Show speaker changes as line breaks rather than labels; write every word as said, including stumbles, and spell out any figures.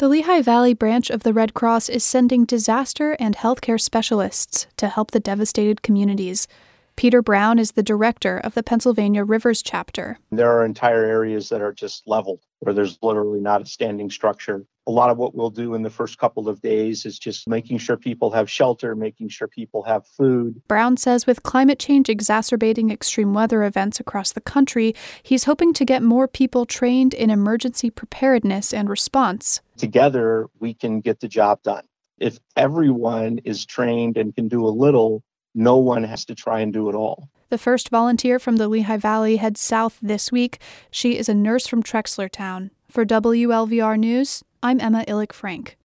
The Lehigh Valley branch of the Red Cross is sending disaster and healthcare specialists to help the devastated communities. Peter Brown is the director of the Pennsylvania Rivers chapter.
There are entire areas that are just leveled, where there's literally not a standing structure. A lot of what we'll do in the first couple of days is just making sure people have shelter, making sure people have food.
Brown says with climate change exacerbating extreme weather events across the country, he's hoping to get more people trained in emergency preparedness and response.
Together, we can get the job done. If everyone is trained and can do a little, no one has to try and do it all.
The first volunteer from the Lehigh Valley heads south this week. She is a nurse from Trexlertown. For W L V R News, I'm Emma Illick-Frank.